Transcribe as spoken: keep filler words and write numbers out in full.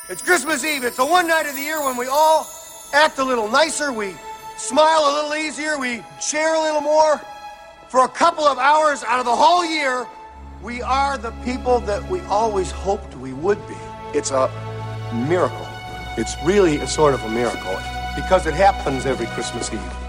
It's Christmas Eve. It's the one night of the year when we all act a little nicer, we smile a little easier, we share a little more. For a couple of hours out of the whole year, we are the people that we always hoped we would be. It's a miracle. It's really a sort of a miracle because it happens every Christmas Eve.